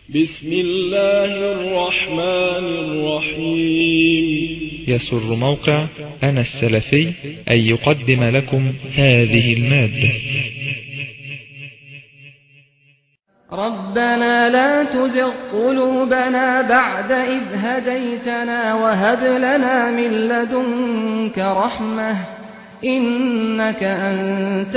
بسم الله الرحمن الرحيم. يسر موقع أنا السلفي أن يقدم لكم هذه المادة. ربنا لا تزغ قلوبنا بعد إذ هديتنا وهب لنا من لدنك رحمة إنك أنت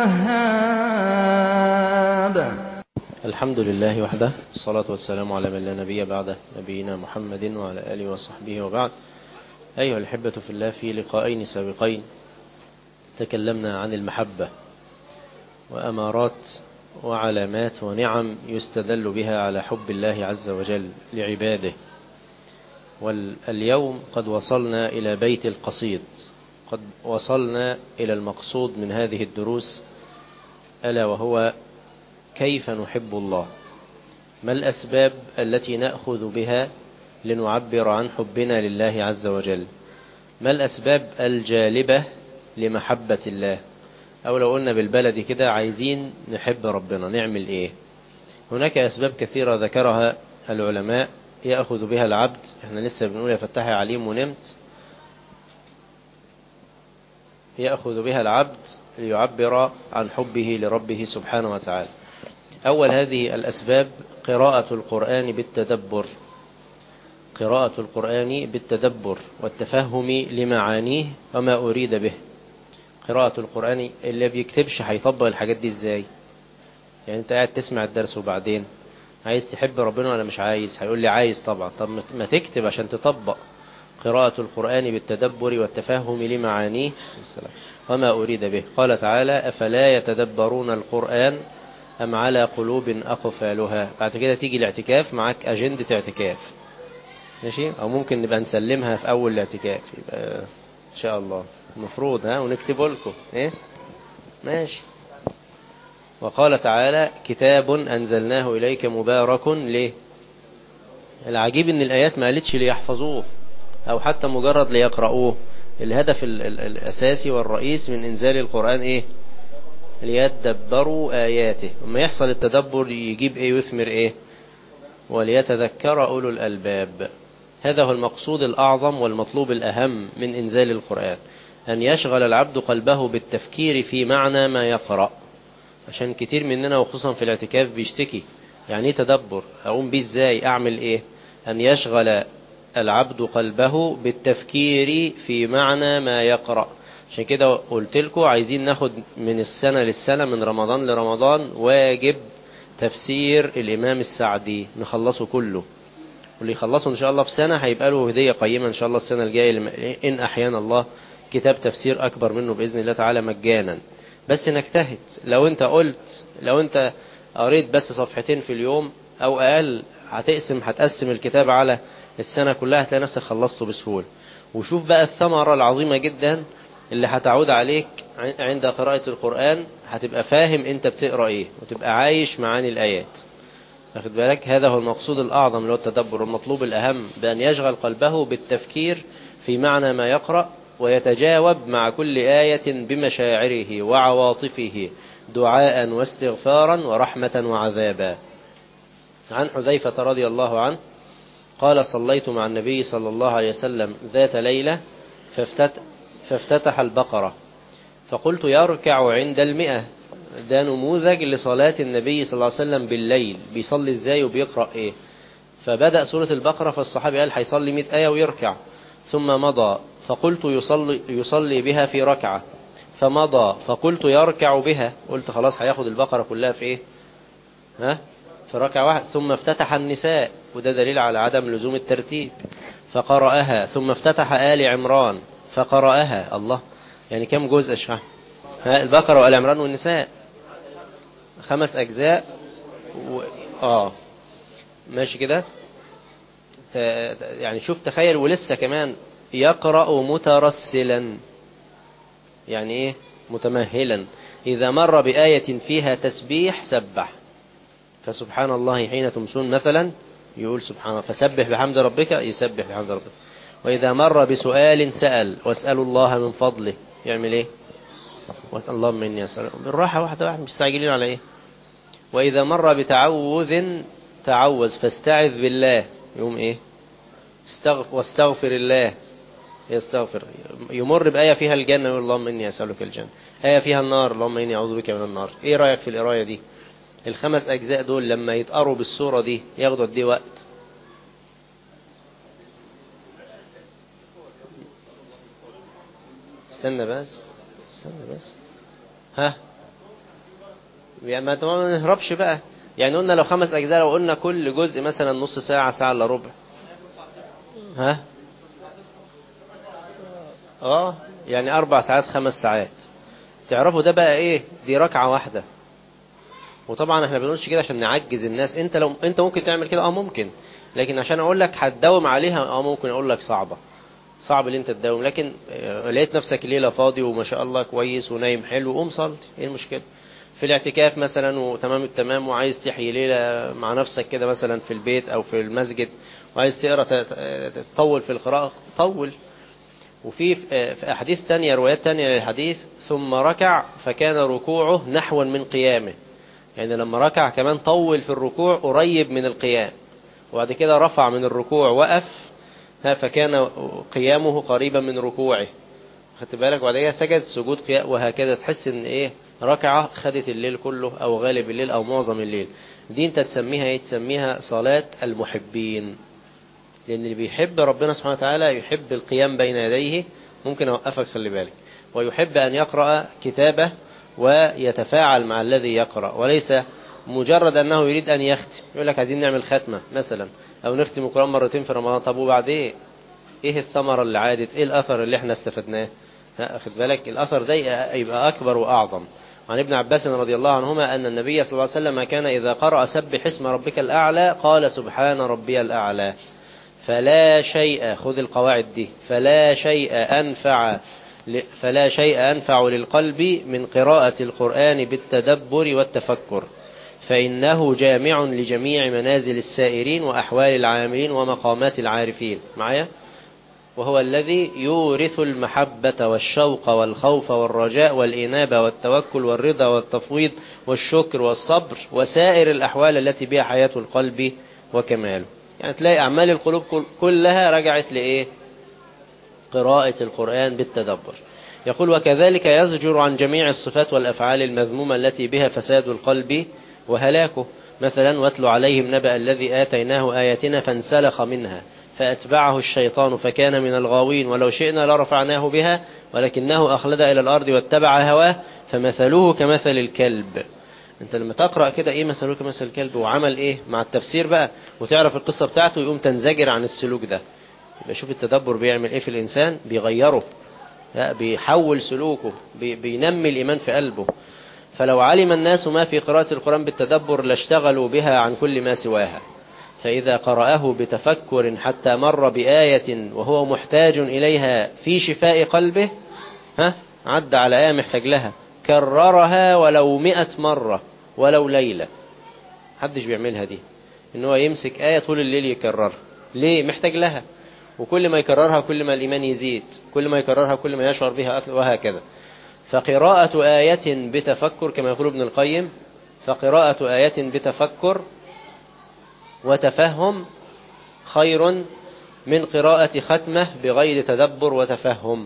الوهاب. الحمد لله وحده، الصلاة والسلام على من لا نبي بعده، نبينا محمد وعلى آله وصحبه وبعد. أيها الأحبة في الله، في لقاءين سابقين تكلمنا عن المحبة وأمارات وعلامات ونعم يستدل بها على حب الله عز وجل لعباده. واليوم قد وصلنا إلى بيت القصيد، قد وصلنا إلى المقصود من هذه الدروس، ألا وهو كيف نحب الله؟ ما الأسباب التي نأخذ بها لنعبر عن حبنا لله عز وجل؟ ما الأسباب الجالبة لمحبة الله؟ أو لو قلنا بالبلد كده، عايزين نحب ربنا نعمل إيه؟ هناك أسباب كثيرة ذكرها العلماء يأخذ بها العبد. احنا لسه بنقول يا فتاح يا عليم ونمت. يأخذ بها العبد ليعبر عن حبه لربه سبحانه وتعالى. أول هذه الأسباب قراءة القرآن بالتدبر، قراءة القرآن بالتدبر والتفهم لمعانيه وما أريد به. قراءة القرآن، اللي بيكتبش هيطبق الحاجات دي ازاي؟ يعني انت قاعد تسمع الدرس وبعدين عايز تحب ربنا ولا مش عايز؟ هيقول لي عايز طبعا. طب ما تكتب عشان تطبق. قراءة القرآن بالتدبر والتفهم لمعانيه وما أريد به. قال تعالى: أفلا يتدبرون القرآن أم على قلوب أقفالها. بعد كده تيجي الاعتكاف، معك أجندة اعتكاف، ماشي؟ أو ممكن نبقى نسلمها في أول الاعتكاف، يبقى إن شاء الله المفروض ونكتبه لكم إيه؟ ماشي. وقال تعالى: كتاب أنزلناه إليك مبارك. ليه؟ العجيب إن الآيات ما قالتش ليحفظوه أو حتى مجرد ليقرأوه. الهدف الأساسي والرئيس من إنزال القرآن إيه؟ ليتدبروا آياته. وما يحصل التدبر يجيب إيه ويثمر إيه؟ وليتذكر أولو الألباب. هذا هو المقصود الأعظم والمطلوب الأهم من إنزال القرآن، أن يشغل العبد قلبه بالتفكير في معنى ما يقرأ. عشان كتير مننا وخصوصا في الاعتكاف بيشتكي، يعني ايه تدبر؟ أقوم بيه ازاي؟ أعمل إيه؟ أن يشغل العبد قلبه بالتفكير في معنى ما يقرأ. عشان كده قلت لكم عايزين ناخد من السنة للسنة، من رمضان لرمضان، واجب تفسير الإمام السعدي نخلصه كله. واللي يخلصه إن شاء الله في سنة هيبقى له هدية قيمة إن شاء الله السنة الجاية، إن أحيانا الله، كتاب تفسير أكبر منه بإذن الله تعالى مجانا. بس نجتهد. لو أنت قريت بس صفحتين في اليوم أو أقل، هتقسم الكتاب على السنة كلها، هتلاقي نفسك خلصته بسهولة. وشوف بقى الثمرة العظيمة جدا اللي هتعود عليك عند قراءة القرآن. هتبقى فاهم انت بتقرأ ايه، وتبقى عايش معاني الآيات. واخد بالك؟ هذا هو المقصود الأعظم اللي هو التدبر، المطلوب الأهم، بأن يشغل قلبه بالتفكير في معنى ما يقرأ، ويتجاوب مع كل آية بمشاعره وعواطفه، دعاء واستغفارا ورحمة وعذابا. عن حذيفة رضي الله عنه قال: صليت مع النبي صلى الله عليه وسلم ذات ليلة فافتتح البقرة، فقلت: يركع عند 100. ده نموذج لصلاة النبي صلى الله عليه وسلم بالليل، بيصلي ازاي وبيقرأ ايه. فبدأ سورة البقرة، فالصحابي قال هيصلي 100 آية ويركع. ثم مضى فقلت: يصلي بها في ركعة. فمضى فقلت: يركع بها. قلت خلاص هياخد البقرة كلها في ايه؟ في ركعة واحد. ثم افتتح النساء، وده دليل على عدم لزوم الترتيب، فقرأها. ثم افتتح آل عمران فقرأها. الله، يعني كم جزء اشرح؟ البقرة وآل عمران والنساء 5 أجزاء ماشي كده. يعني شوف، تخيل، ولسه كمان يقرأ مترسلا. يعني ايه متمهلا؟ إذا مر بآية فيها تسبيح سبح، فسبحان الله حين تمسون مثلا يقول سبحان الله، فسبح بحمد ربك يسبح بحمد ربك. وإذا مر بسؤال سأل: واسألوا الله من فضله، يعمل ايه؟ واسأل الله مني أسأل. بالراحة، واحدة واحدة، مش مستعجلين على ايه. وإذا مر بتعوذ تعوذ فاستعذ بالله، يقوم ايه؟ واستغفر الله، يستغفر. يمر بآية فيها الجنة يقول اللهم إني أسألك الجنة، آية فيها النار اللهم إني أعوذ بك من النار. ايه رأيك في القراية دي؟ الخمس أجزاء دول لما يتقروا بالصورة دي ياخدوا قد ايه وقت؟ استنى بس ها، يعني ما نهربش بقى. يعني قلنا لو 5 أجزاء، لو قلنا كل جزء مثلا نص ساعة، ساعة إلا ربع، ها يعني 4 ساعات 5 ساعات. تعرفوا ده بقى ايه؟ دي ركعة واحدة. وطبعا احنا بنقولش كده عشان نعجز الناس. انت ممكن تعمل كده، ممكن، لكن عشان اقول لك هتداوم عليها، ممكن اقول لك صعب اللي انت تداوم. لكن لقيت نفسك ليلة فاضي وما شاء الله كويس ونايم حلو، قوم صلي، ايه المشكلة؟ في الاعتكاف مثلا وتمام التمام، وعايز تحيي ليلة مع نفسك كده مثلا في البيت او في المسجد، وعايز تقرأ تطول في القراءة، طول. وفي أحاديث تانية، روايات تانية للحديث، ثم ركع فكان ركوعه نحوا من قيامه. يعني لما ركع كمان طول في الركوع قريب من القيام، وبعد كده رفع من الركوع وقف، فكان قيامه قريبا من ركوعه، خدت بالك؟ وبعد كده سجد سجود قيام، وهكذا. تحس ان ايه؟ ركعة خدت الليل كله او غالب الليل او معظم الليل. دي انت تسميها ايه؟ تسميها صلاة المحبين. لأن اللي بيحب ربنا سبحانه وتعالى يحب القيام بين يديه. ممكن أوقفك، خلي بالك. ويحب أن يقرأ كتابه ويتفاعل مع الذي يقرأ، وليس مجرد أنه يريد أن يختم. يقول لك عايزين نعمل ختمة مثلا، أو نختم القرآن مرتين في رمضان. طب وبعد إيه الثمرة اللي عادت؟ إيه الأثر اللي احنا استفدناه؟ أخذ بالك؟ الأثر ده يبقى أكبر وأعظم. عن ابن عباس رضي الله عنهما أن النبي صلى الله عليه وسلم كان إذا قرأ سبح اسم ربك الأعلى قال سبحان ربي الأعلى. فلا شيء، خذ القواعد دي، فلا شيء أنفع للقلب من قراءة القرآن بالتدبر والتفكر، فإنه جامع لجميع منازل السائرين وأحوال العاملين ومقامات العارفين. معايا؟ وهو الذي يورث المحبة والشوق والخوف والرجاء والإنابة والتوكل والرضا والتفويض والشكر والصبر وسائر الأحوال التي بها حياة القلب وكماله. يعني تلاقي أعمال القلوب كلها رجعت لإيه؟ قراءة القرآن بالتدبر. يقول وكذلك يزجر عن جميع الصفات والأفعال المذمومة التي بها فساد القلب وهلاكه. مثلا واتل عليهم نبأ الذي آتيناه آياتنا فانسلخ منها فأتبعه الشيطان فكان من الغاوين ولو شئنا لرفعناه بها ولكنه أخلد إلى الأرض واتبع هواه فمثله كمثل الكلب. انت لما تقرأ كده ايه مثله كمثل الكلب، وعمل ايه مع التفسير بقى وتعرف القصة بتاعته، يقوم تنزجر عن السلوك ده. يبقى شوف التدبر بيعمل ايه في الانسان، بيغيره، بيحول سلوكه، بينمي الإيمان في قلبه. فلو علم الناس ما في قراءة القرآن بالتدبر لاشتغلوا بها عن كل ما سواها. فإذا قرأه بتفكر حتى مر بآية وهو محتاج إليها في شفاء قلبه، عد على آية محتاج لها، كررها ولو 100 مرة ولو ليلة. محدش بيعملها دي، إن هو يمسك آية طول الليل يكررها. ليه؟ محتاج لها. وكل ما يكررها كل ما الإيمان يزيد، كل ما يكررها كل ما يشعر بها أكثر، وهكذا. فقراءة آية بتفكر كما يقول ابن القيم، فقراءة آية بتفكر وتفهم خير من قراءة ختمة بغير تدبر وتفهم.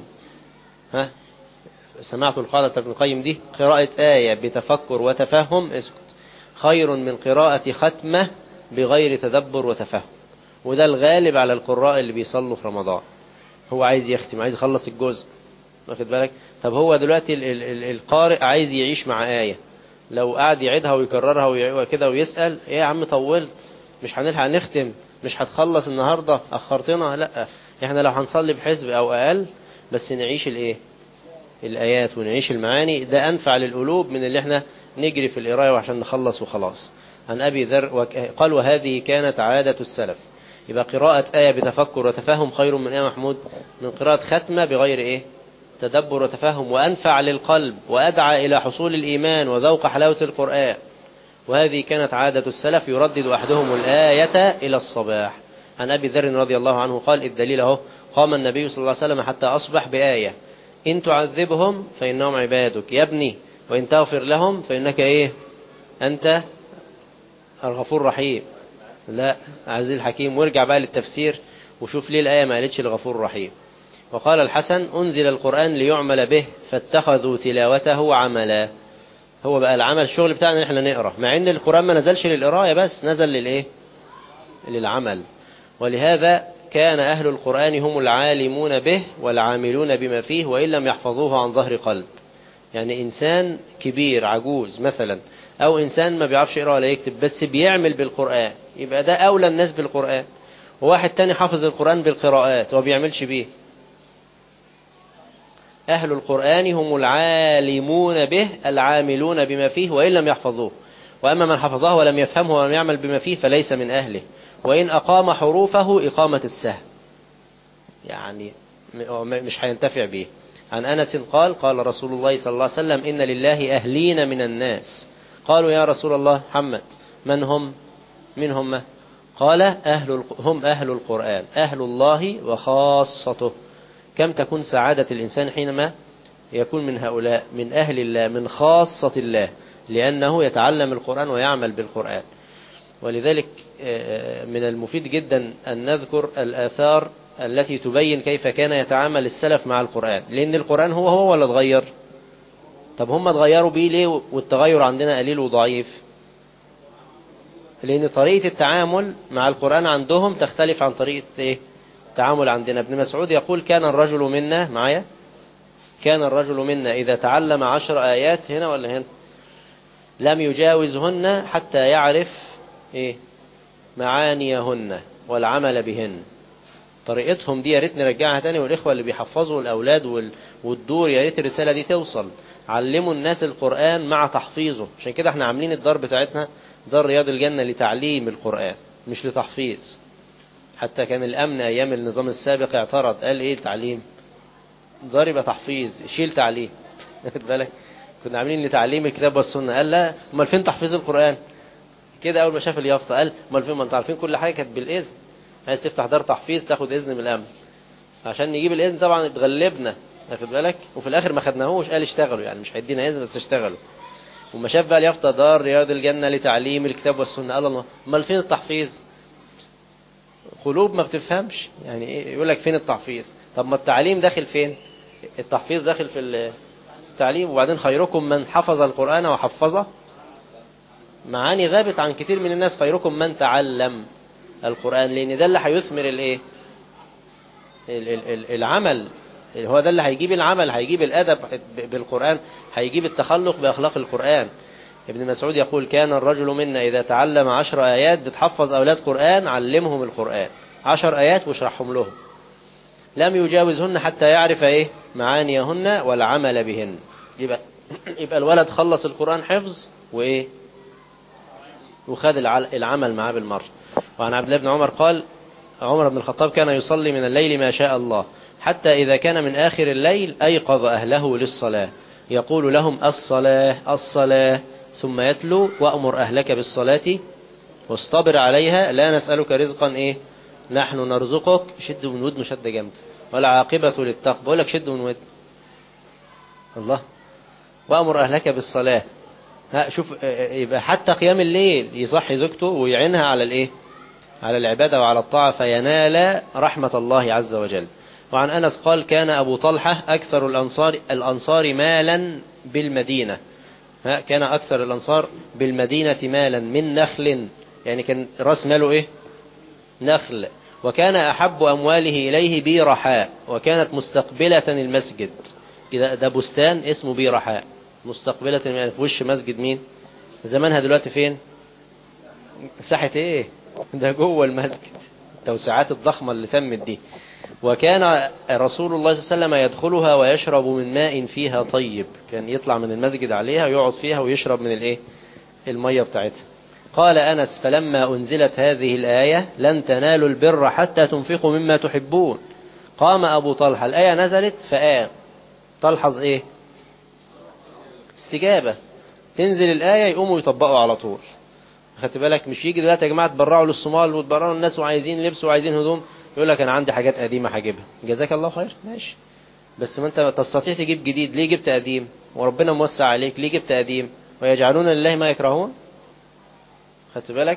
سمعت القاعدة ابن القيم دي؟ قراءة آية بتفكر وتفهم اسكت خير من قراءة ختمة بغير تدبر وتفهم. وده الغالب على القراء اللي بيصلوا في رمضان. هو عايز يختم، عايز يخلص الجزء، واخد بالك؟ طب هو دلوقتي القارئ عايز يعيش مع آية، لو قعد يعيدها ويكررها وكده ويسأل ايه يا عم طولت، مش هنلحق نختم، مش هتخلص النهاردة، أخرتنا. لا، احنا لو هنصلي بحزب أو أقل بس نعيش الآيات ونعيش المعاني، ده أنفع للقلوب من اللي احنا نجري في القراية وعشان نخلص وخلاص. عن أبي ذر قال وهذه كانت عادة السلف. يبقى قراءة آية بتفكر وتفهم خير من آية محمود من قراءة ختمة بغير تدبر وتفهم، وأنفع للقلب وأدعى إلى حصول الإيمان وذوق حلاوة القرآن. وهذه كانت عادة السلف يردد أحدهم الآية إلى الصباح. عن أبي ذر رضي الله عنه قال الدليل اهو، قام النبي صلى الله عليه وسلم حتى أصبح بآية إن تعذبهم فإنهم عبادك يا ابني وإن تغفر لهم فإنك أنت الغفور الرحيم. لا، عزيز الحكيم. وارجع بقى للتفسير وشوف ليه الآية ما قالتش الغفور الرحيم. وقال الحسن أنزل القرآن ليعمل به فاتخذوا تلاوته عملا. هو بقى العمل الشغل بتاعنا ان احنا نقرأ، مع ان القرآن ما نزلش للقراءة بس، نزل للايه؟ للعمل. ولهذا كان أهل القرآن هم العالمون به والعاملون بما فيه وإن لم يحفظوه عن ظهر قلب. يعني إنسان كبير عجوز مثلا، أو إنسان ما بيعرفش يقرأ ولا يكتب بس بيعمل بالقرآن، يبقى ده أولى الناس بالقرآن. وواحد تاني حافظ القرآن بالقراءات وما بيعملش بيه. أهل القرآن هم العالمون به العاملون بما فيه وإن لم يحفظوه. وأما من حفظه ولم يفهمه ولم يعمل بما فيه فليس من أهله، وإن أقام حروفه إقامة السهم، يعني مش هينتفع به. عن أنس قال قال رسول الله صلى الله عليه وسلم إن لله أهلين من الناس. قالوا يا رسول الله محمد من هم؟ من هم؟ قال هم أهل القرآن، أهل الله وخاصته. كم تكون سعادة الإنسان حينما يكون من هؤلاء، من أهل الله، من خاصة الله، لأنه يتعلم القرآن ويعمل بالقرآن. ولذلك من المفيد جدا أن نذكر الآثار التي تبين كيف كان يتعامل السلف مع القرآن، لأن القرآن هو ولا اتغير؟ طب هم اتغيروا بيه ليه والتغير عندنا قليل وضعيف؟ لأن طريقة التعامل مع القرآن عندهم تختلف عن طريقة التعامل عندنا. ابن مسعود يقول كان الرجل منا، معايا، كان الرجل منا إذا تعلم 10 آيات، هنا ولا هنا، لم يجاوزهن حتى يعرف معانيهن والعمل بهن. طريقتهم دي يا ريت نرجعها تاني، والإخوة اللي بيحفظوا الأولاد والدور يا ريت الرسالة دي توصل. علموا الناس القرآن مع تحفيظه. عشان كده احنا عاملين الدار بتاعتنا دار رياض الجنة لتعليم القرآن مش لتحفيظ. حتى كان الأمن أيام النظام السابق اعترض، قال إيه التعليم؟ دار يبقى تحفيظ، شيل تعليم. واخد بالك؟ كنا عاملين لتعليم الكتاب والسنة. قال لا، امال فين تحفيظ القرآن؟ كده أول ما شاف اليافطة قال امال فين؟ ما انتوا عارفين كل حاجة كانت بالإذن. عايز تفتح دار تحفيظ تاخد إذن من الأمن. عشان نجيب الإذن طبعا اتغلبنا، واخد بالك؟ وفي الآخر ما خدناهوش، قال اشتغلوا، يعني مش هيدينا إذن بس اشتغلوا. وما شاف بقى اليافطة دار رياض الجنة لتعليم الكتاب والسنة، قال الله امال فين التحفيظ؟ قلوب ما بتفهمش يعني ايه يقول لك فين التحفيظ. طب ما التعليم داخل فين؟ التحفيظ داخل في التعليم. وبعدين خيركم من حفظ القرآن وحفظه. معاني غابت عن كتير من الناس. خيركم من تعلم القرآن، لأن ده اللي هيثمر الايه؟ العمل. هو ده اللي هيجيب العمل، هيجيب الأدب بالقرآن، هيجيب التخلق بأخلاق القرآن. ابن مسعود يقول كان الرجل منا إذا تعلم 10 آيات، بتحفظ أولاد قرآن علمهم القرآن 10 آيات واشرحهم لهم، لم يجاوزهن حتى يعرف معانيهن والعمل بهن. يبقى الولد خلص القرآن حفظ وخد العمل معاه بالمرة. وعن عبد الله بن عمر قال عمر بن الخطاب كان يصلي من الليل ما شاء الله، حتى إذا كان من آخر الليل أيقظ أهله للصلاة يقول لهم الصلاة الصلاة، ثم يتلو وأمر أهلك بالصلاة واصطبر عليها لا نسألك رزقا نحن نرزقك. شد من ودنه شد جامد، والعاقبة للتقوى. بقول لك شد من ودن الله. وأمر أهلك بالصلاة. شوف، يبقى حتى قيام الليل يصحي زوجته ويعينها على على العبادة وعلى الطاعة فينال رحمة الله عز وجل. وعن أنس قال كان أبو طلحة أكثر الأنصار مالا بالمدينة. كان أكثر الأنصار بالمدينة مالا من نخل، يعني كان رأس ماله نخل. وكان أحب أمواله إليه بيرحاء، وكانت مستقبلة المسجد. ده بستان اسمه بيرحاء، مستقبلة في وش مسجد مين؟ زمانها دلوقتي فين؟ ساحة ده جوه المسجد، التوسعات الضخمة اللي تمت دي. وكان رسول الله صلى الله عليه وسلم يدخلها ويشرب من ماء فيها طيب، كان يطلع من المسجد عليها ويقعد فيها ويشرب من المية بتاعتها. قال أنس فلما أنزلت هذه الآية لن تنالوا البر حتى تنفقوا مما تحبون قام أبو طلحة. الآية نزلت فقام. تلحظ استجابة. تنزل الآية يقوموا يطبقوا على طول. خدت بالك؟ مش يجي دلوقتي يا جماعة تبرعوا للصومال وتبرعوا الناس وعايزين لبس وعايزين هدوم، يقول لك أنا عندي حاجات قديمة هجيبها. جزاك الله خير، ماشي، بس ما أنت تستطيع تجيب جديد، ليه جبت قديم؟ وربنا موسع عليك، ليه جبت قديم؟ ويجعلون لله ما يكرهون. خدت بالك؟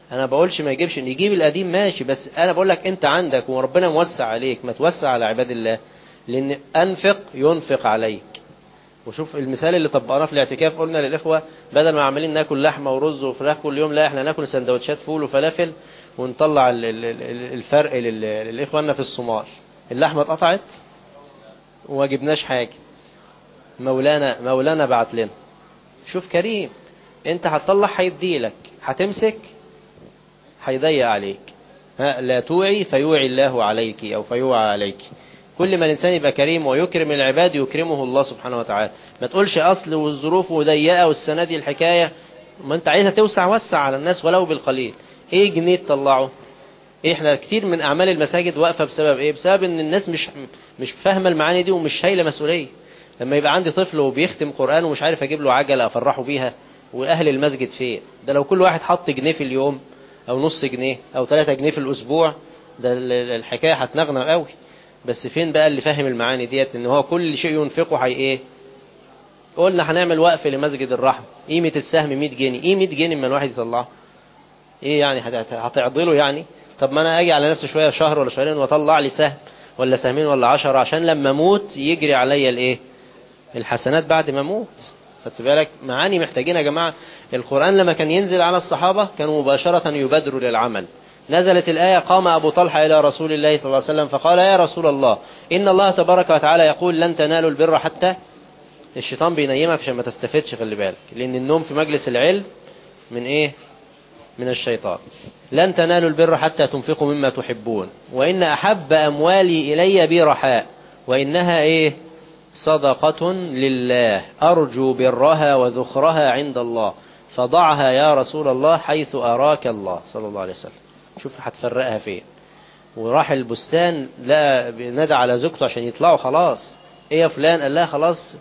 انا بقولش ما يجيبش، يجيب القديم ماشي، بس انا بقول لك انت عندك وربنا موسع عليك، ما توسع على عباد الله، لان انفق ينفق عليك. وشوف المثال اللي طبقناه في الاعتكاف، قلنا للاخوه بدل ما عمالين ناكل لحمه ورز وفراخ كل يوم، لا احنا ناكل سندوتشات فول وفلافل ونطلع الفرق للاخواننا في الصومال. اللحمه اتقطعت وما جبناش حاجه، مولانا بعت لنا. شوف كريم، انت هتطلع هيديلك، هتمسك هيضيق عليك. لا توعي فيوعي الله عليك أو فيوعى عليك. كل ما الإنسان يبقى كريم ويكرم العباد يكرمه الله سبحانه وتعالى. ما تقولش أصل والظروف ضيقة والسنة دي الحكاية، ما انت عايزها توسع، وسع على الناس ولو بالقليل. ايه جنيه تطلعه؟ إيه، احنا كتير من أعمال المساجد واقفة بسبب ايه؟ بسبب ان الناس مش فاهمة المعاني دي ومش شايلة مسؤولية. لما يبقى عندي طفل وبيختم قرآن ومش عارف اجيب له عجلة افرحه بيها، واهل المسجد فين؟ ده لو كل واحد حط جنيه في اليوم او نص جنيه او 3 جنيه في الاسبوع، ده الحكاية هتنغنى قوي. بس فين بقى اللي فاهم المعاني ديت، ان هو كل شيء ينفقه هي ايه؟ قلنا هنعمل وقف لمسجد الرحمة، قيمة السهم 100 جنيه. ايه 100 جنيه اما الواحد يطلعه؟ ايه يعني هتعضله يعني؟ طب ما انا اجي على نفسي شوية، شهر ولا شهرين، واطلع لي سهم ولا سهمين ولا 10 عشان لما اموت يجري عليا الايه؟ الحسنات بعد ما اموت. خدت بالك؟ معاني محتاجين يا جماعة. القرآن لما كان ينزل على الصحابة كانوا مباشرة يبادروا للعمل. نزلت الآية: قام أبو طلحة إلى رسول الله صلى الله عليه وسلم فقال: يا رسول الله، إن الله تبارك وتعالى يقول لن تنالوا البر حتى. الشيطان بينيمك عشان ما تستفدش، خلي بالك، لأن النوم في مجلس العلم من إيه؟ من الشيطان. لن تنالوا البر حتى تنفقوا مما تحبون، وإن أحب أموالي إلي برحاء، وإنها إيه؟ صدقة لله أرجو برها وذخرها عند الله، فضعها يا رسول الله حيث أراك الله، صلى الله عليه وسلم. شوف هتفرقها فين. وراح البستان لا نادى على زوجته عشان يطلعوا خلاص. ايه يا فلان؟ قال لها خلاص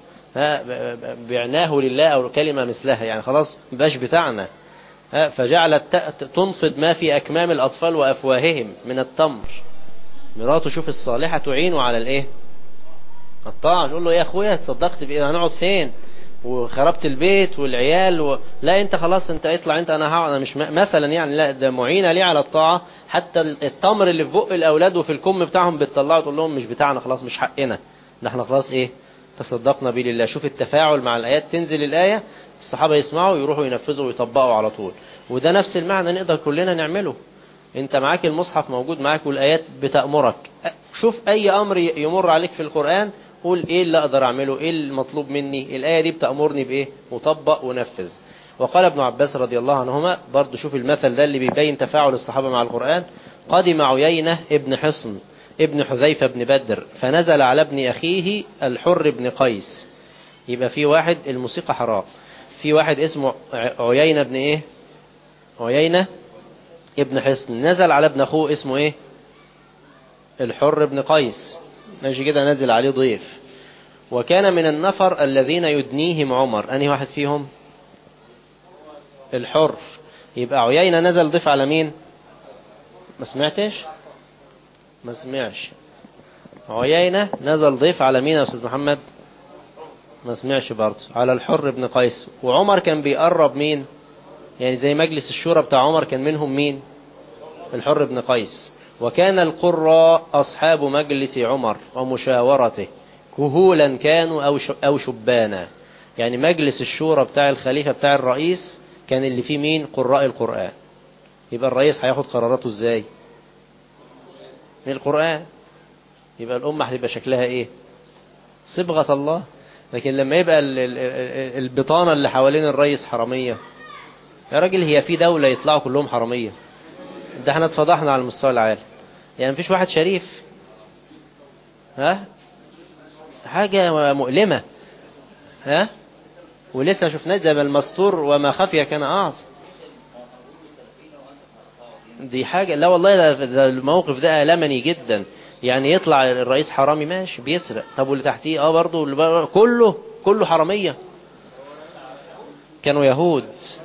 بعناه لله او كلمة مثلها، يعني خلاص مبقاش بتاعنا. فجعلت تنفض ما في اكمام الاطفال وافواههم من التمر. مراته شوف الصالحة تعينه على الايه؟ الطاعة. تقول له: يا اخويا تصدقت بايه؟ هنقعد فين؟ وخربت البيت والعيال لا انت خلاص، انت اطلع انت، انا هقعد. انا مش مثلا يعني، لا ده معينة ليه على الطاعة. حتى التمر اللي في بق الاولاد وفي الكم بتاعهم بتطلعوا، تقول لهم: مش بتاعنا خلاص، مش حقنا، ده احنا خلاص ايه؟ تصدقنا به لله. شوف التفاعل مع الايات. تنزل الايه، الصحابة يسمعوا يروحوا ينفذوا ويطبقوا على طول. وده نفس المعنى نقدر كلنا نعمله. انت معاك المصحف موجود معاك والايات بتأمرك. شوف اي امر يمر عليك في القرآن، قول: ايه اللي اقدر اعمله؟ ايه المطلوب مني؟ الايه دي بتأمرني بايه؟ وطبق ونفذ. وقال ابن عباس رضي الله عنهما، برضو شوف المثل ده اللي بيبين تفاعل الصحابة مع القرآن: قدم عيينة ابن حصن ابن حذيفة بن بدر فنزل على ابن اخيه الحر بن قيس. يبقى في واحد الموسيقى حرام، في واحد اسمه عيينة ابن ايه؟ عيينة ابن حصن، نزل على ابن اخوه اسمه ايه؟ الحر بن قيس. ماشي كده، نزل عليه ضيف. وكان من النفر الذين يدنيهم عمر. أنهي واحد فيهم؟ الحر. يبقى عيينة نزل ضيف على مين؟ ما سمعتش؟ ما سمعش. عيينة نزل ضيف على مين يا أستاذ محمد؟ ما سمعش برضه. على الحر بن قيس. وعمر كان بيقرب مين؟ يعني زي مجلس الشورى بتاع عمر كان منهم مين؟ الحر بن قيس. وكان القراء أصحاب مجلس عمر ومشاورته كهولا كانوا أو شبانا. يعني مجلس الشورى بتاع الخليفة بتاع الرئيس كان اللي فيه مين؟ قراء القرآن. يبقى الرئيس هياخد قراراته ازاي؟ من القرآن. يبقى الأمة هتبقى شكلها ايه؟ صبغة الله. لكن لما يبقى البطانة اللي حوالين الرئيس حرامية، يا راجل هي في دولة يطلعوا كلهم حرامية؟ ده احنا اتفضحنا على المستوى العالي. يعني مفيش واحد شريف. حاجة مؤلمة. ولسه شفناه ده المستور وما خفي كان أعظم. دي حاجة، لا والله ده الموقف ده ألمني جدا. يعني يطلع الرئيس حرامي ماشي بيسرق، طب واللي تحتيه برضه كله حرامية. كانوا يهود.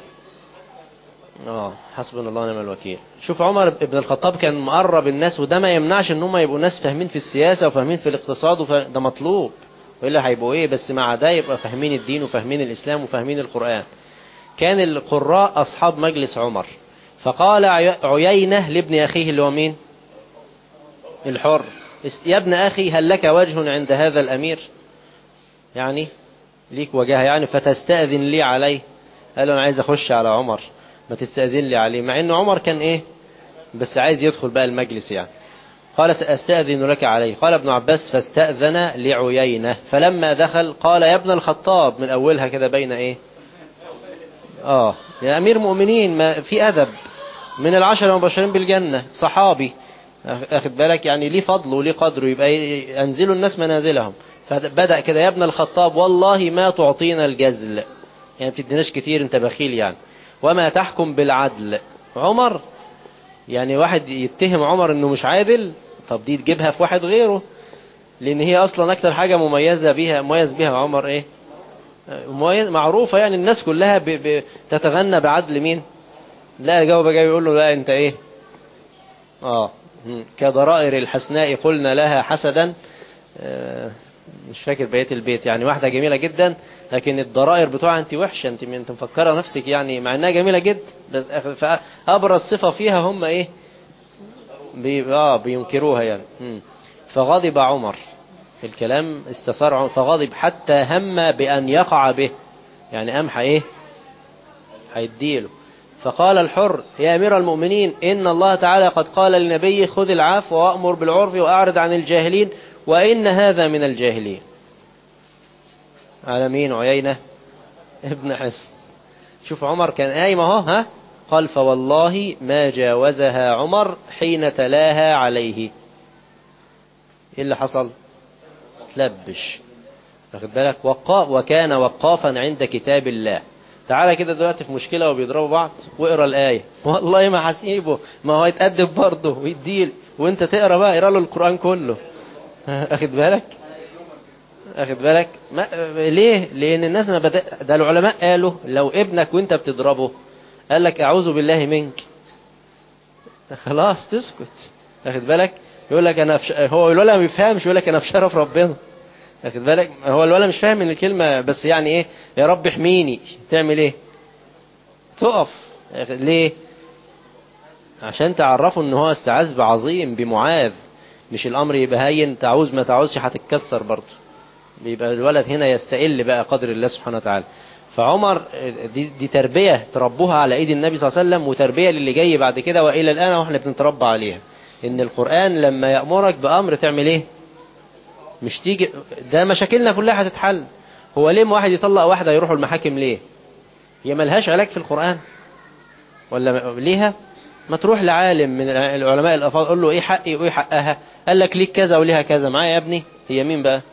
حسبنا الله ونعم الوكيل. شوف عمر بن الخطاب كان مقرب الناس، وده ما يمنعش ان هم يبقوا ناس فاهمين في السياسة وفاهمين في الاقتصاد ده مطلوب، وإلا هيبقوا ايه؟ بس مع ده يبقى فاهمين الدين وفاهمين الإسلام وفاهمين القرآن. كان القراء أصحاب مجلس عمر. فقال عيينة لابن أخيه اللي هو مين؟ الحر: يا ابن أخي هل لك وجه عند هذا الأمير؟ يعني ليك وجهة يعني فتستأذن لي عليه. قال له أنا عايز أخش على عمر، ما تستأذن لي عليه، مع أنه عمر كان إيه بس عايز يدخل بقى المجلس يعني. قال سأستأذن لك عليه. قال ابن عباس فاستأذن لعيينة، فلما دخل قال يا ابن الخطاب، من أولها كده بين إيه يا أمير مؤمنين، ما في أدب، من 10 المبشرين بالجنة، صحابي، أخذ بالك يعني ليه فضله وليه قدره، يبقى أنزلوا الناس منازلهم. فبدأ كده يا ابن الخطاب والله ما تعطينا الجزل، يعني بتديناش كتير، انت بخيل يعني، وما تحكم بالعدل. عمر يعني واحد يتهم عمر انه مش عادل، طب دي تجيبها في واحد غيره، لان هي اصلا اكتر حاجة مميز بيها عمر ايه، معروفة يعني، الناس كلها تتغنى بعدل مين؟ لا جاوب جاي يقول له لا انت ايه كضرائر الحسناء قلنا لها حسدا، مش فاكر بقية البيت يعني، واحدة جميلة جدا لكن الضرائر بتوعها انت وحشة، انت مفكرة نفسك يعني مع انها جميلة جدا، بس فأبرز صفة فيها هم ايه بينكروها يعني. فغضب عمر، الكلام استثار عمر، فغضب حتى هم بأن يقع به، يعني أمحى ايه هيديله. فقال الحر يا أمير المؤمنين إن الله تعالى قد قال للنبي خذ العفو وأمر بالعرف وأعرض عن الجاهلين، وإن هذا من الجاهلين. على مين؟ عيينة ابن حصن. شوف عمر كان قايم اهو قال فوالله ما جاوزها عمر حين تلاها عليه. ايه اللي حصل؟ تلبش، واخد بالك، وكان وقافا عند كتاب الله. تعالى كده دلوقتي في مشكلة وبيضربوا بعض واقرا الآية، والله ما هسيبه، ما هو يتأدب برضه ويديل، وانت تقرا بقى، اقرا له القرآن كله، اخد بالك ليه؟ لأن الناس ما ده العلماء قالوا لو ابنك وانت بتضربه قال لك أعوذ بالله منك، خلاص تسكت، اخد بالك، يقول لك أنا هو الولد ما بيفهمش، يقول لك أنا في شرف ربنا، اخد بالك، هو الولد مش فاهم من الكلمة، بس يعني ايه يا رب احميني، تعمل ايه؟ تقف. ليه؟ عشان تعرفوا ان هو استعاذ بعظيم بمعاذ، مش الأمر يبقى هين، تعوز ما تعوزش هتتكسر برضه، بيبقى الولد هنا يستقل بقى قدر الله سبحانه وتعالى. فعمر دي تربية تربوها على ايد النبي صلى الله عليه وسلم، وتربية للي جاي بعد كده وإلى الآن واحنا بنتربى عليها، ان القرآن لما يأمرك بأمر تعمل ايه؟ مش تيجي، ده مشاكلنا كلها هتتحل. هو ليه واحد يطلق واحدة يروحوا المحاكم ليه؟ هي ملهاش علاج في القرآن ولا ليها؟ ما تروح لعالم من العلماء الأفاضل قول له ايه حقي وايه حقها، قال لك ليك كذا وليها كذا، معايا يا ابني؟ هي مين بقى؟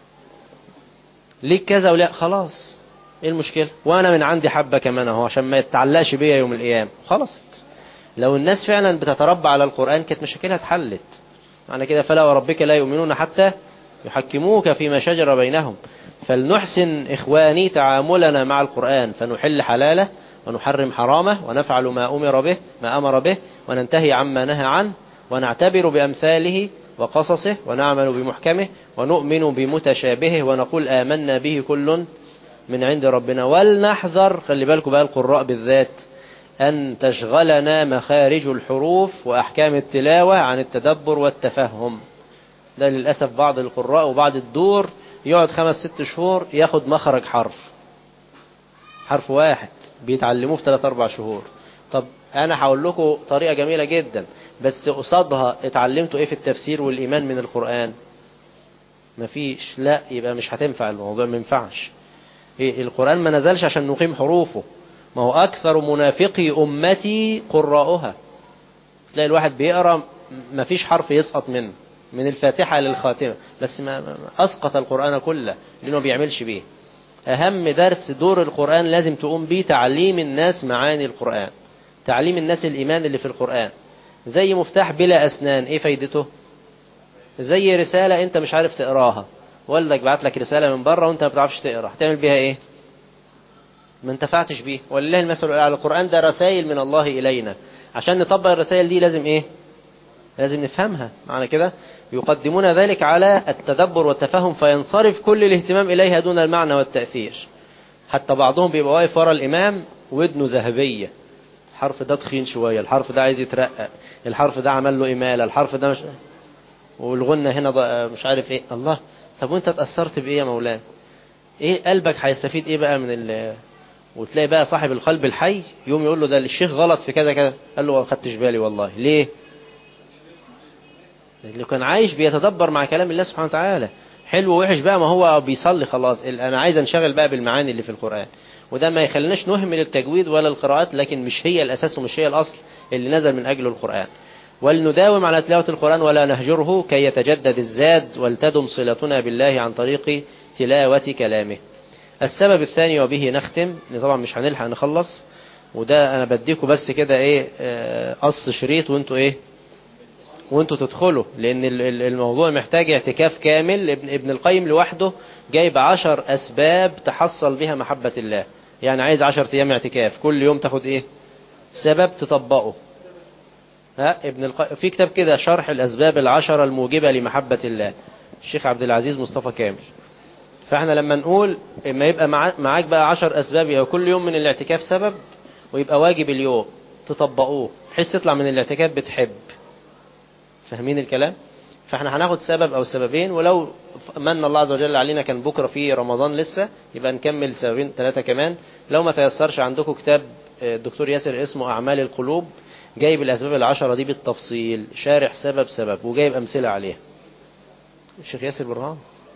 ليك كذا ولا خلاص، ايه المشكلة؟ وانا من عندي حبة كمان اهو عشان ما يتعلقش بيا يوم القيامة، خلاص. لو الناس فعلا بتتربى على القرآن كانت مشاكلها اتحلت. معنى كده فلا وربك لا يؤمنون حتى يحكموك فيما شجر بينهم. فلنحسن إخواني تعاملنا مع القرآن، فنحل حلاله ونحرم حرامه، ونفعل ما أمر به، وننتهي عما نهى عنه، ونعتبر بأمثاله وقصصه، ونعمل بمحكمه، ونؤمن بمتشابهه، ونقول آمنا به كل من عند ربنا. ولنحذر، خلي بالكم بقى القراء بالذات، أن تشغلنا مخارج الحروف وأحكام التلاوة عن التدبر والتفهم. ده للأسف بعض القراء وبعض الدور يقعد 5-6 شهور ياخد مخرج حرف واحد بيتعلموه في 3-4 شهور. طب أنا هقول لكم طريقة جميلة جدا، بس قصادها اتعلمتوا إيه في التفسير والإيمان من القرآن؟ مفيش. لا، يبقى مش هتنفع الموضوع، ما ينفعش. القرآن ما نزلش عشان نقيم حروفه، ما هو أكثر منافقي أمتي قراءها. تلاقي الواحد بيقرأ ما فيش حرف يسقط منه من الفاتحة للخاتمة، بس ما أسقط القرآن كله لأنه بيعملش بيه. أهم درس دور القرآن لازم تقوم بيه تعليم الناس معاني القرآن، تعليم الناس الإيمان اللي في القرآن. زي مفتاح بلا أسنان، إيه فايدته؟ زي رسالة أنت مش عارف تقراها، والدك بعت لك رسالة من بره وأنت ما بتعرفش تقرا، هتعمل بيها إيه؟ ما انتفعتش بيه. ولله المثل الأعلى. القرآن ده رسائل من الله إلينا، عشان نطبق الرسائل دي لازم إيه؟ لازم نفهمها. معنى كده يقدمون ذلك على التدبر والتفهم، فينصرف كل الاهتمام إليها دون المعنى والتأثير. حتى بعضهم بيبقى واقف ورا الإمام ودنه ذهبية، الحرف ده تخين شوية، الحرف ده عايز يترقق، الحرف ده عمل له إمالة، الحرف ده مش، والغنة هنا مش عارف ايه. الله، طب وانت اتأثرت بايه يا مولانا؟ ايه قلبك هيستفيد ايه بقى من وتلاقي بقى صاحب القلب الحي يوم يقول له ده الشيخ غلط في كذا كذا، قال له ما خدتش بالي والله. ليه؟ اللي كان عايش بيتدبر مع كلام الله سبحانه وتعالى. حلو ووحش بقى، ما هو بيصلي خلاص، انا عايز انشغل بقى بالمعاني اللي في القرآن، وده ما يخليناش نهمل التجويد ولا القراءات، لكن مش هي الاساس ومش هي الاصل اللي نزل من اجله القرآن. ولنداوم على تلاوة القرآن ولا نهجره كي يتجدد الزاد ولتدم صلتنا بالله عن طريق تلاوة كلامه. السبب الثاني وبه نختم، طبعا مش هنلحق نخلص، وده انا بديكم بس كده ايه قص شريط وانتوا تدخلوا، لان الموضوع محتاج اعتكاف كامل. ابن القيم لوحده جايب 10 اسباب تحصل بها محبة الله. يعني عايز 10 ايام اعتكاف، كل يوم تاخد ايه سبب تطبقه. في كتاب كده شرح الاسباب 10 الموجبة لمحبة الله، الشيخ عبد العزيز مصطفى كامل. فاحنا لما نقول اما يبقى معاك بقى 10 اسباب، يبقى كل يوم من الاعتكاف سبب، ويبقى واجب اليوم تطبقوه بحيث تطلع من الاعتكاف بتحب. فاهمين الكلام؟ فاحنا هناخد سبب او سببين، ولو من الله عز وجل علينا كان بكرة في رمضان لسه، يبقى نكمل سببين 3 كمان. لو ما تيسرش عندكم كتاب الدكتور ياسر اسمه اعمال القلوب، جايب الاسباب 10 دي بالتفصيل، شارح سبب وجايب امثلة عليها. الشيخ ياسر برهان.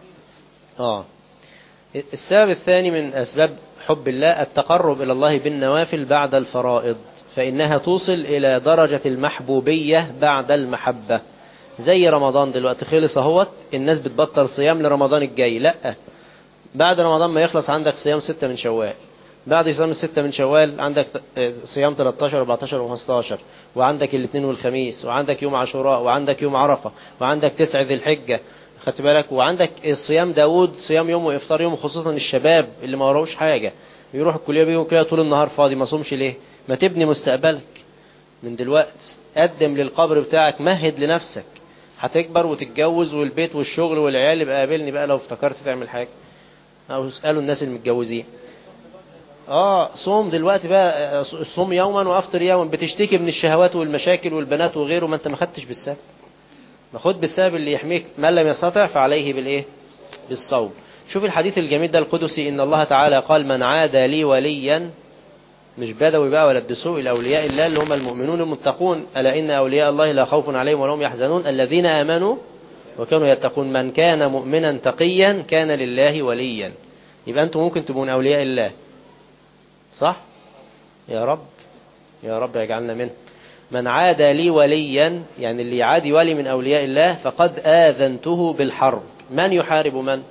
السبب الثاني من أسباب حب الله التقرب إلى الله بالنوافل بعد الفرائض، فإنها توصل إلى درجة المحبوبية بعد المحبة. زي رمضان دلوقتي خلص اهوت، الناس بتبطل صيام لرمضان الجاي، لا، بعد رمضان ما يخلص عندك صيام 6 من شوال، بعد صيام 6 من شوال عندك صيام 13 و14 و15، وعندك الاثنين والخميس، وعندك يوم عاشوراء، وعندك يوم عرفة، وعندك 9 ذي الحجة، خدت بالك، وعندك الصيام داود، صيام يوم وافطار يوم، خصوصا الشباب اللي ما وراهوش حاجة، بيروح الكلية بيهم كده طول النهار فاضي، ما صومش ليه؟ ما تبني مستقبلك من دلوقتي، قدم للقبر بتاعك، مهد لنفسك، هتكبر وتتجوز والبيت والشغل والعيال، يبقى قابلني بقى لو افتكرت تعمل حاجة، او اسألوا الناس المتجوزين. صوم دلوقتي بقى، صوم يوما وافطر يوما. بتشتكي من الشهوات والمشاكل والبنات وغيره، ما انت ما خدتش بالسبب، ما خد بالسبب اللي يحميك. من لم يستطع فعليه بالايه؟ بالصوم. شوف الحديث الجميل ده القدسي، ان الله تعالى قال من عادى لي وليا، مش بدوي بقى ولا الدسوق، الاولياء الله اللي هم المؤمنون المتقون، الا ان اولياء الله لا خوف عليهم ولا هم يحزنون الذين امنوا وكانوا يتقون. من كان مؤمنا تقيا كان لله وليا. يبقى انتم ممكن تبقوا من اولياء الله، صح؟ يا رب، يا رب يجعلنا منه. من عادى لي وليا، يعني اللي يعادي ولي من أولياء الله فقد آذنته بالحرب. من يحارب من؟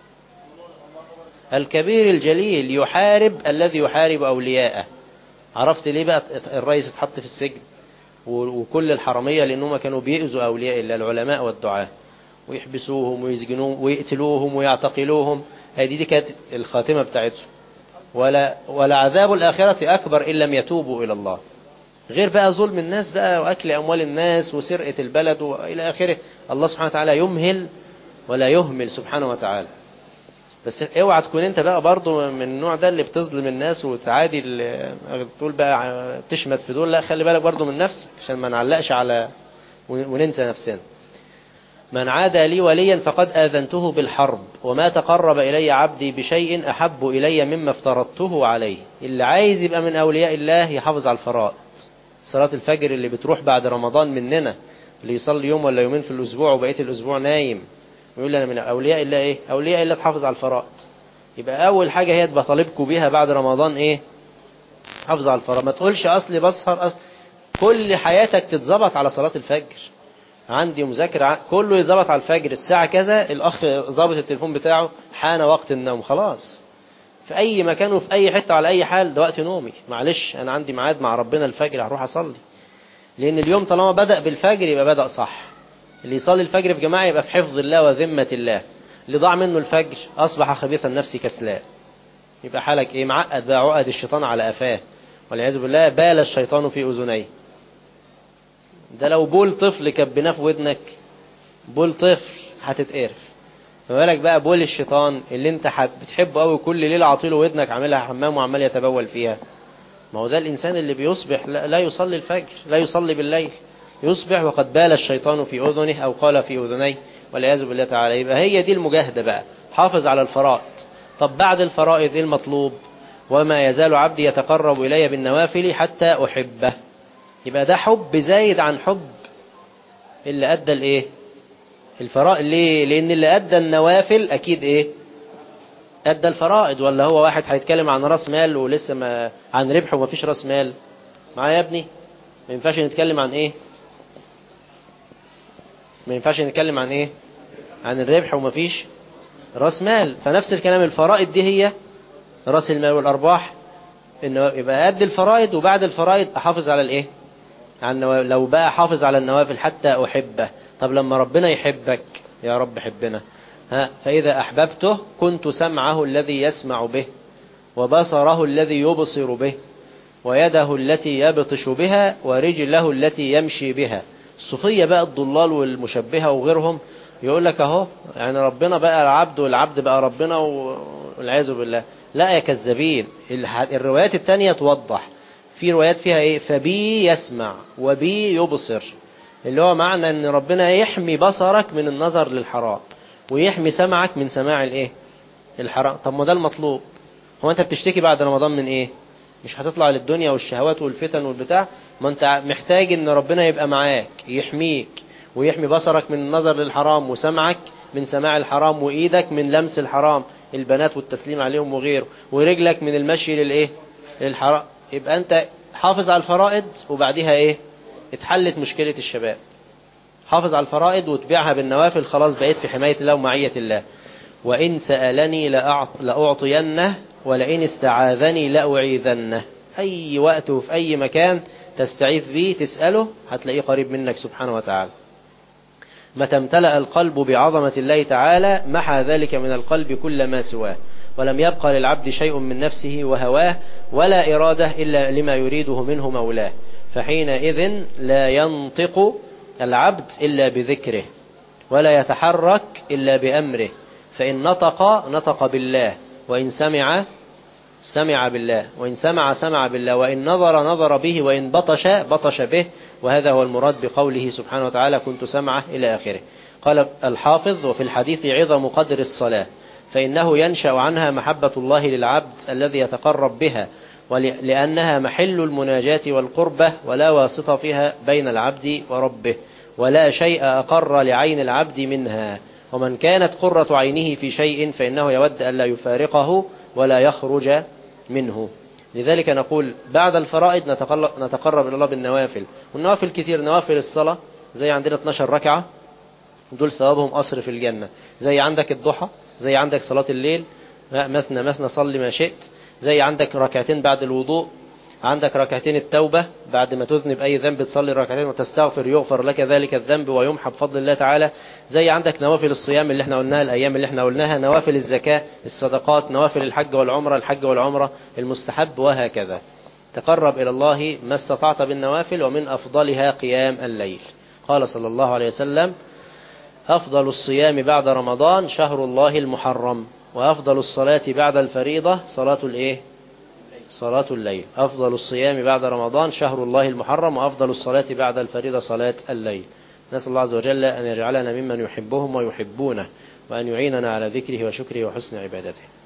الكبير الجليل يحارب الذي يحارب أولياءه. عرفت ليه بقى الرئيس اتحط في السجن وكل الحرامية؟ لأنهم كانوا بيؤذوا أولياء الله، العلماء والدعاة، ويحبسوهم ويسجنوهم ويقتلوهم ويعتقلوهم. هذه دي كانت الخاتمة بتاعتهم. ولا عذاب الآخرة أكبر إن لم يتوبوا إلى الله. غير بقى ظلم الناس بقى، وأكل أموال الناس، وسرقة البلد، وإلى آخره. الله سبحانه وتعالى يمهل ولا يهمل سبحانه وتعالى. بس اوعى تكون انت بقى برضو من النوع ده اللي بتظلم الناس وتعادي، تقول بقى تشمت في دول. لا، خلي بالك برضو من نفسك عشان ما نعلقش على وننسى نفسنا. من عادى لي وليا فقد آذنته بالحرب وما تقرب إلي عبدي بشيء أحب إلي مما افترضته عليه. اللي عايز يبقى من أولياء الله يحافظ على الفرائض. صلاة الفجر اللي بتروح بعد رمضان مننا، اللي يصلي يوم ولا يومين في الأسبوع وبقية الأسبوع نايم ويقول لي أنا من أولياء الله. إيه أولياء الله؟ تحافظ على الفرائض. يبقى أول حاجة هي بطالبكم بيها بعد رمضان إيه؟ حافظ على الفرائض. ما تقولش أصلي بسهر، كل حياتك تتظبط على صلاة الفجر. عندي مذاكرة، كله يتظبط على الفجر الساعة كذا، الأخ ظابط التليفون بتاعه حان وقت النوم، خلاص. في أي مكان وفي أي حتة على أي حال، ده وقت نومي، معلش أنا عندي ميعاد مع ربنا الفجر، هروح أصلي. لأن اليوم طالما بدأ بالفجر يبقى بدأ صح. اللي يصلي الفجر في جماعة يبقى في حفظ الله وذمة الله. اللي ضاع منه الفجر أصبح خبيث النفس كسلان. يبقى حالك إيه؟ معقد بقى، عقد الشيطان على أفاه والعياذ بالله، بال الشيطان في أذنيه. ده لو بول طفل كبناه في ودنك، بول طفل هتتقرف، ما بالك بقى بول الشيطان اللي انت بتحبه قوي، كل ليله عاطيله ودنك عاملها حمام وعمال يتبول فيها. ما هو ده الإنسان اللي بيصبح لا يصلي الفجر، لا يصلي بالليل، يصبح وقد بال الشيطان في أذنه أو قال في أذنيه والعياذ بالله تعالى. يبقى هي دي المجاهدة بقى، حافظ على الفرائض. طب بعد الفرائض إيه المطلوب؟ وما يزال عبدي يتقرب إلي بالنوافل حتى أحبه. يبقى ده حب زايد عن حب اللي أدى الإيه؟ الفرائض. ليه؟ لأن اللي أدى النوافل أكيد إيه؟ أدى الفرائض. ولا هو واحد هيتكلم عن راس مال ولسه ما عن ربح وما فيش راس مال معايا يا ابني؟ ما ينفعش نتكلم عن إيه؟ ما ينفعش نتكلم عن إيه؟ عن الربح وما فيش راس مال. فنفس الكلام الفرائض دي هي راس المال والأرباح. إنه يبقى أدي الفرائض وبعد الفرائض أحافظ على الإيه؟ لو بقى حافظ على النوافل حتى أحبه. طب لما ربنا يحبك يا رب حبنا، فإذا أحببته كنت سمعه الذي يسمع به وبصره الذي يبصر به ويده التي يبطش بها ورجله التي يمشي بها. الصوفية بقى الضلال والمشبهة وغيرهم يقول لك اهو يعني ربنا بقى العبد والعبد بقى ربنا والعياذ بالله. لا يا كذابين. الروايات التانية توضح. في روايات فيها ايه؟ فبي يسمع وبي يبصر، اللي هو معنى ان ربنا يحمي بصرك من النظر للحرام ويحمي سمعك من سماع الايه؟ الحرام. طب ما ده المطلوب. هو انت بتشتكي بعد رمضان من ايه؟ مش هتطلع للدنيا والشهوات والفتن والبتاع؟ ما انت محتاج ان ربنا يبقى معاك يحميك ويحمي بصرك من النظر للحرام وسمعك من سماع الحرام وإيدك من لمس الحرام البنات والتسليم عليهم وغيره ورجلك من المشي للإيه؟ للحرام. يبقى أنت حافظ على الفرائض وبعدها إيه؟ اتحلت مشكلة الشباب. حافظ على الفرائض وتبيعها بالنوافل، خلاص بقيت في حماية الله ومعية الله. وإن سألني لأعطينه ولئن استعاذني لأعيذنه. أي وقت وفي أي مكان تستعيذ به تسأله هتلاقيه قريب منك سبحانه وتعالى. متى امتلأ القلب بعظمة الله تعالى محى ذلك من القلب كل ما سواه، ولم يبقى للعبد شيء من نفسه وهواه ولا إرادة إلا لما يريده منه مولاه. فحينئذ لا ينطق العبد إلا بذكره ولا يتحرك إلا بأمره. فإن نطق بالله، وإن سمع بالله، وإن سمع بالله، وإن نظر به، وإن بطش به. وهذا هو المراد بقوله سبحانه وتعالى كنت سمعه إلى آخره. قال الحافظ وفي الحديث عظم قدر الصلاة، فإنه ينشأ عنها محبة الله للعبد الذي يتقرب بها، لأنها محل المناجاة والقربة ولا واسطة فيها بين العبد وربه ولا شيء أقر لعين العبد منها. ومن كانت قرة عينه في شيء فإنه يود ألا يفارقه ولا يخرج منه. لذلك نقول بعد الفرائض نتقرب إلى الله بالنوافل. والنوافل كتير. نوافل الصلاة زي عندنا 12 ركعة دول ثوابهم قصر في الجنة. زي عندك الضحى، زي عندك صلاة الليل مثنى صلي ما شئت، زي عندك ركعتين بعد الوضوء، عندك ركعتين التوبة بعد ما تذنب أي ذنب تصلي ركعتين وتستغفر يغفر لك ذلك الذنب ويمحى بفضل الله تعالى. زي عندك نوافل الصيام اللي احنا قلناها الأيام اللي احنا قلناها، نوافل الزكاة، الصدقات، نوافل الحج والعمرة المستحب، وهكذا. تقرب إلى الله ما استطعت بالنوافل، ومن أفضلها قيام الليل. قال صلى الله عليه وسلم أفضل الصيام بعد رمضان شهر الله المحرم، وأفضل الصلاة بعد الفريضة صلاة الليل. أفضل الصيام بعد رمضان شهر الله المحرم، وأفضل الصلاة بعد الفريضة صلاة الليل. نسأل الله عز وجل أن يجعلنا ممن يحبهم ويحبونه، وأن يعيننا على ذكره وشكره وحسن عبادته.